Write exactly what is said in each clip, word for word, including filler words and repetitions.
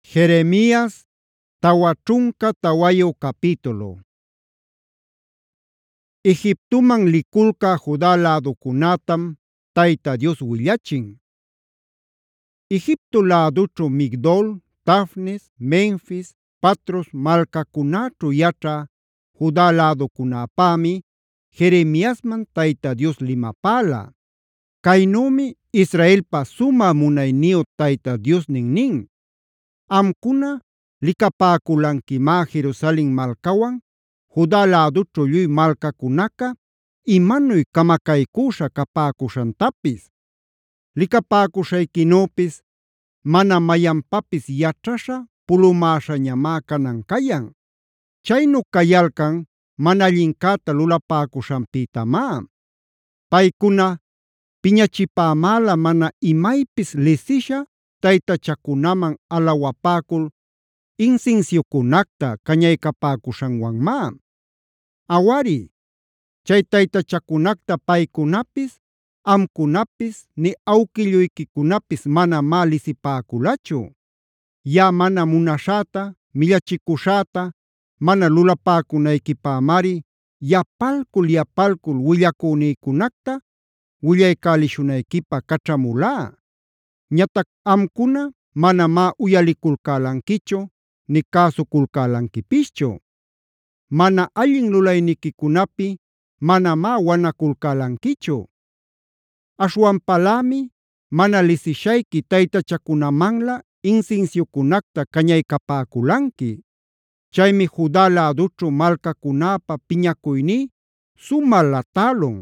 Jeremías tawa ćhunka tawayu capítulo. Egiptoman liculcä Juda läducunatam Tayta Dios willachin. Egipto lädućhu Migdol, Tafnes, Menfis, Patros malcacunaćhu yaćhä Juda läducunäpämi Jeremiasman Tayta Dios limapäla. Kaynümi Israelpa sumä munayniyu Tayta Diosnin nin: amkuna likapäkulanquimá Jerusalen malcawan Juda lädućhu lluy malcacunaca imanuy camacaycüśha capäcuśhantapis. Likapäcuśhayquinüpis mana mayanpapis yaćhaśha pulumäśhañamá kanan cayan. Chaynu cayalcan mana allincäta lulapäcuśhanpïtamá. Paycuna piñachipämäla mana imaypis lisisha taytachakunaman alawapäcul insinsiucunacta cañaycapäcuśhanwanmá. Awari, chay taytachacunacta paycunapis, amcunapis ni awquilluyquicunapis manamá lisipäculachu. Yaꞌa mana munaśhäta, millachicuśhäta mana lulapäcunayquipämari yapalcul yapalcul willacünïcunacta willaycälishunayquipä caćhamulá. Ñatac amcuna manamá uyaliculcälanquichu ni cäsuculcälanquipischu. Mana allin lulayniquicunapi manamá wanaculcälanquichu. Aśhwanpalämi mana lisishayqui taytachakunamanlä insinsiucunacta cañaycapäculanqui. Chaymi Juda lädućhu malcacunäpa piñacuyní sumä latälun.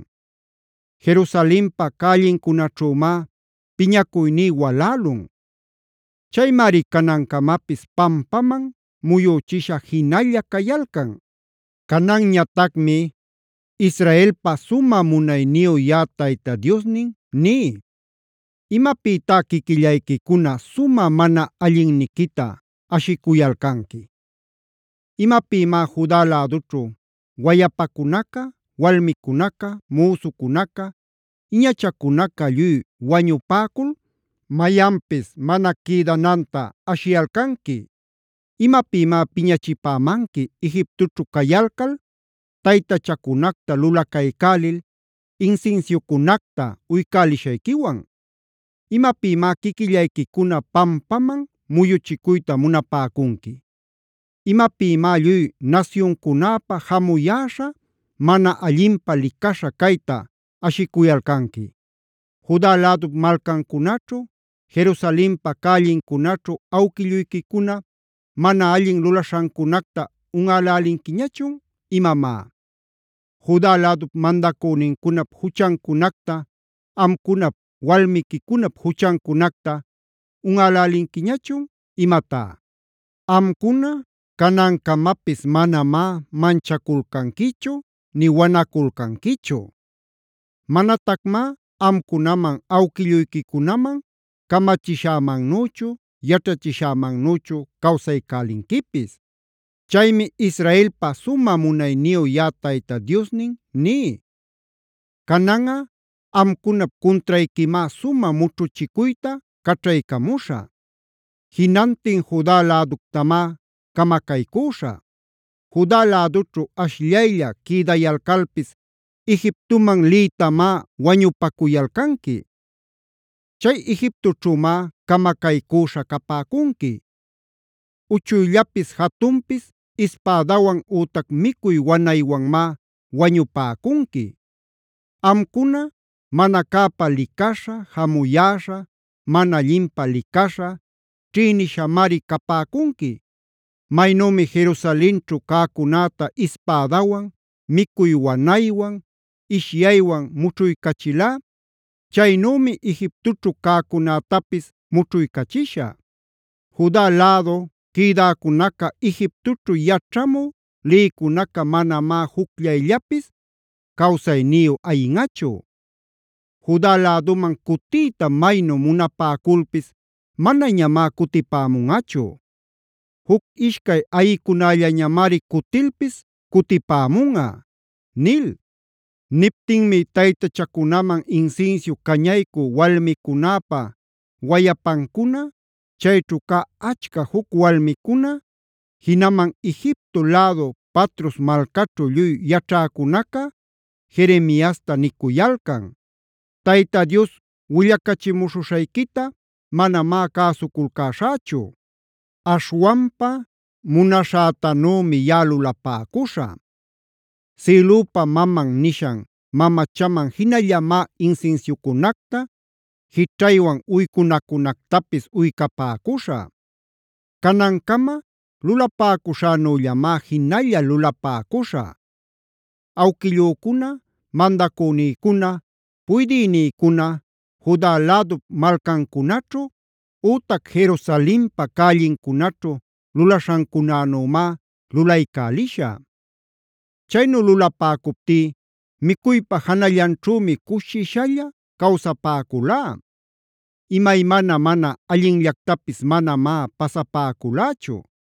Jerusalenpa callincunaćhümá piñacuyní walälun. Chaymari canancamapis pampaman muyüchisha jinalla cayalcan. Cananñatacmi Israelpa sumä munayniyu yaꞌa Tayta Diosnin ní: ¿imapïtá quiquillayquicuna sumä mana allinniquita ashikuyalcanqui? ¿Imapïmá Juda lädućhu wayapacunaca, walmicunaca, müsucunaca, iñachacunaca lluy wañupäcul mayanpis mana quïdananta ashiyalcanqui? ¿Imapïmá piñachipämanqui Egiptoćhu cayalcal taytachacunacta lulacaycälil insinsiucunacta uycälishayquiwan? ¿Imapïmá quiquillayquicuna pampaman muyuchicuyta munapäcunqui? ¿Imapïmá lluy nasyuncunäpa jamuyäśha mana allinpä licaśha kayta ashikuyalcanqui? Juda lädup malcancunaćhu, Jerusalenpa callincunaćhu awquilluyquicuna mana allin lulaśhancunacta unꞌälälinquiñachun imamá? Juda lädup mandacünincunap juchancunacta, amcunap walmiquicunap juchancunacta unꞌälälinquiñachun imatá? Amcuna canancamapis manamá manchaculcanquichu ni wanaculcanquichu. Manatacmá amcunaman awquilluyquicunaman kamachishämannüchu, yaćhachishämannüchu kawsaycälinquipis. Chaymi Israelpa sumä munayniyu yaꞌa Tayta Diosnin ní: cananꞌa amcunap cuntrayquimá sumä mućhuchicuyta caćhaycamuśhä. Jinantin Juda läductamá camacaycüśhä. Juda lädućhu ashllaylla quïdayalcalpis Egiptoman liytamá wañupacuyalcanqui. Chay Egiptoćhümá camacaycüśha capäcunqui. Uchuyllapis jatunpis ispädawan ütac micuy wanaywanmá wañupäcunqui. Amcuna mana cäpa licaśha, jamuyäśha, mana allinpä licaśha, ćhïnishamari capäcunqui. Maynümi Jerusalenćhu cäcunäta ispädawan, micuy wanaywan, ishyaywan mućhuycachilá, chaynümi Egiptoćhu cäcunätapis mućhuycachishä. Juda lädu quïdäcunaca Egiptoćhu yaćhamü liycunaca manamá jucllayllapis kawsayniyu ayinꞌachu. Juda läduman cutiyta maynu munapäculpis manañamá cutipämunꞌachu. Juc ishcay ayicunällañamari cutilpis cutipämunꞌa” nil. Niptinmi taytachakunaman insinsiu cañaycü walmicunäpa wayapancuna chayćhu kaq achka huk walmikuna, jinaman Egipto lädu Patros malcaćhu lluy yaćhäkunaca Jeremiasta nicuyalcan: “Tayta Dios willacachimuśhuśhaykita manamá cäsuculcäśhächu. Aśhwanpa munaśhätanümi yaꞌa lulapäcuśhä. Cilupa maman nishan mamachaman jinallamá insinsiucunacta, jićhaywan uycunacunactapis uycapäcuśhä. Canancama lulapäcuśhänüllamá jinalla lulapäcuśhä. Awquillücuna, mandacünïcuna, puydïnïcuna Juda lädup malcancunaćhu ütac Jerusalenpa callincunaćhu lulaśhancunänümá lulaycälishä. Chaynu lulapäcuptí mikuypa janallanćhümi cushishalla kawsapäculá. Imaymana mana allinllactapis manamá pasapäculächu.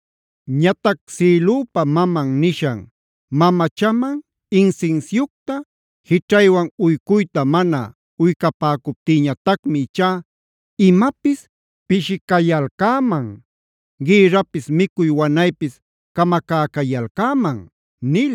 Ñatac Cilupa maman nishan mamachaman insinsiucta jićhaywan uycuyta mana uycapäcuptïñatacmi ichá imapis pishicayalcäman, gïrrapis micuy wanaypis camacäcayalcäman” nil.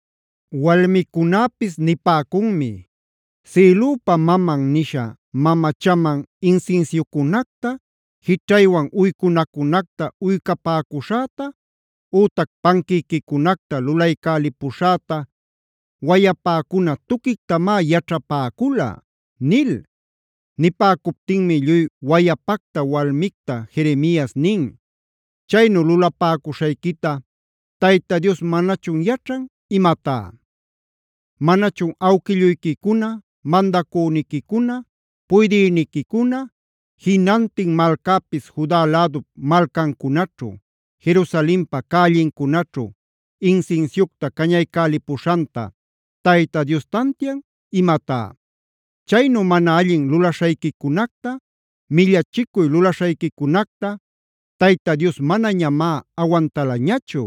Walmicunäpis nipäcunmi: “Cilupa maman nisha mamachaman insinsiucunacta, jićhaywan uycunacunacta uycapäcuśhäta ütac panquïquicunacta lulaycälipuśhäta wayapäcuna tuquictamá yaćhapäcula” nil. Nipäcuptinmi lluy wayapacta walmicta Jeremias nin: “Chaynu lulapäcuśhaykita ¿Tayta Dios manachun yaćhan imatá? ¿Manachun awquilluyquicuna, mandacüniquicuna, puydïniquicuna, jinantin malcäpis Juda lädup malcancunaćhu, Jerusalenpa cällincunaćhu insinsiucta cañaycälipuśhanta Tayta Dios tantian imatá? Chaynu mana allin lulaśhayquicunacta, millachicuy lulaśhayquicunacta Tayta Dios manañamá aguantalañachu.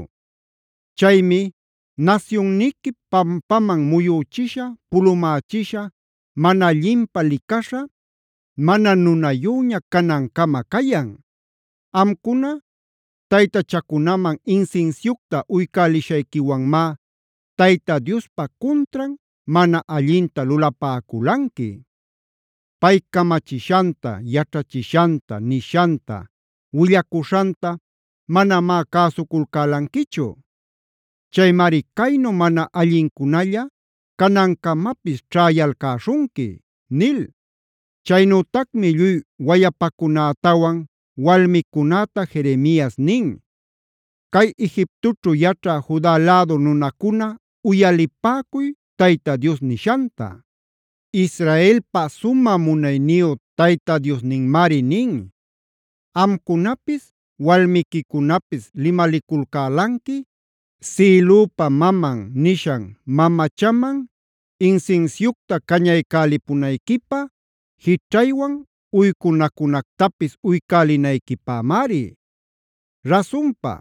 Chaymi nasyunniqui pampaman muyüchisha, pulumächisha, mana allinpa licaśha, mana nunayüña canancama cayan. Amcuna taytachakunaman insinsiucta uycälishayquiwanmá Tayta Diospa cuntran mana allinta lulapäculanqui. Pay kamachishanta, yaćhachishanta, nishanta, willacuśhanta manamá cäsuculcälanquichu. Chaymari caynu mana allincunalla canancamapis ćhäyalcäśhunqui” nil. Chaynütacmi lluy wayapacunätawan walmicunäta Jeremias nin: “Cay Egiptoćhu yaćhä Juda lädu nunacuna uyalipäcuy Tayta Dios nishanta. Israelpa sumä munayniyu Tayta Diosninmari nin: Amcunapis walmiquicunapis limaliculcälanqui Cilupa maman nishan mamachaman insinsiucta cañaycälipunayquipä, jićhaywan uycunacunactapis uycälinayquipämari. Rasunpa,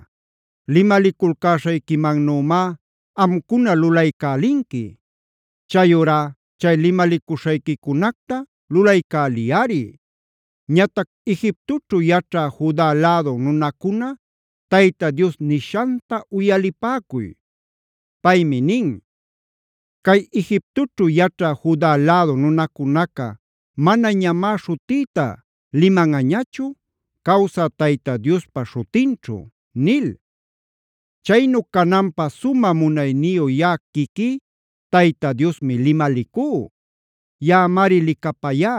limaliculcäśhayquimannümá amcuna lulaycälinqui. Chayurá chay limalicuśhayquicunacta lulaycäliyari. Ñatac Egiptoćhu yaćhä Juda lädu nunacuna Tayta Dios nishanta uyalipäcuy. Paymi nin: ‘Kay Egiptoćhu yaćhä Juda lädu nunacunaca manañamá śhutïta limanꞌañachu cawsä Tayta Diospa śhutinćhu’ nil. Chaynu cananpä sumä munayniyu yaꞌa quiquí Tayta Diosmi limalicú. Yaꞌamari likapayá.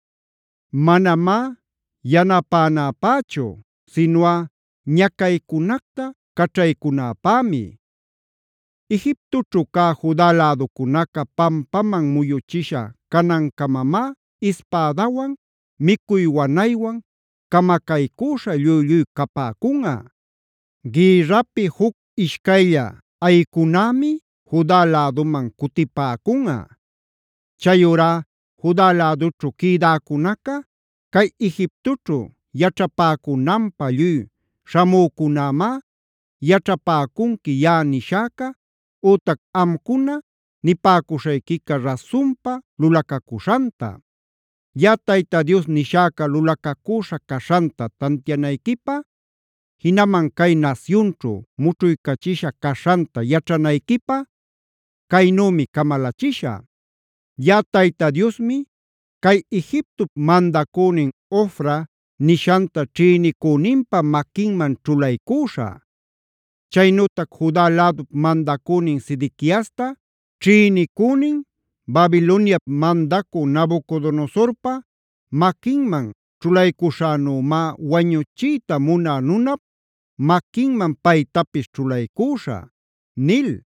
Manamá yanapänäpächu, sinuꞌa ñacaycunacta caćhaycunäpämi. Egiptoćhu cä Juda läducunaca pampaman muyuchisha canancamamá ispädawan, micuy wanaywan camacaycüśha lluy-lluy capäcunꞌa. Gïrrapi huk ishkaylla ayicunämi Juda läduman cutipäcunꞌa. Chayurá Juda lädućhu quïdäcunaca kay Egiptoćhu yaćhapäcunanpä lluy śhamücunämá yaćhapäcunqui yaꞌa nishäca ütac amcuna nipäcuśhayquica rasunpa lulacacuśhanta. Yaꞌa Tayta Dios nishäca lulacacüśha caśhanta tantianayquipaq, jinaman cay nasyunćhu mućhuycachisha caśhanta yaćhanayquipaq caynümi camalachishä: Yaꞌa Tayta Diosmi cay Egiptop mandacünin Ofra nishanta ćhïnicüninpa maquinman ćhulaycüśhä. Chaynütac Juda lädup mandacünin Sedequiasta ćhïnicünin Babiloniap mandacü Nabucodonosorpa maquinman ćhulaycuśhänümá wañuchiyta munä nunap maquinman paytapis ćhulaycüśhä” nil.